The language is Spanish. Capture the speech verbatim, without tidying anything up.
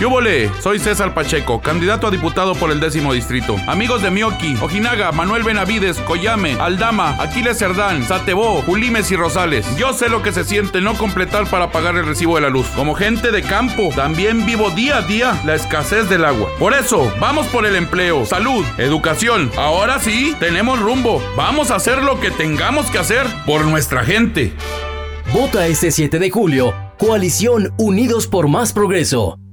¡Yúbole! Soy César Pacheco, candidato a diputado por el décimo distrito. Amigos de Mioqui, Ojinaga, Manuel Benavides, Coyame, Aldama, Aquiles Cerdán, Satebó, Julimes y Rosales. Yo sé lo que se siente no completar para pagar el recibo de la luz. Como gente de campo, también vivo día a día la escasez del agua. Por eso, vamos por el empleo, salud, educación. Ahora sí, tenemos rumbo. Vamos a hacer lo que tengamos que hacer por nuestra gente. Vota este siete de julio. Coalición Unidos por Más Progreso.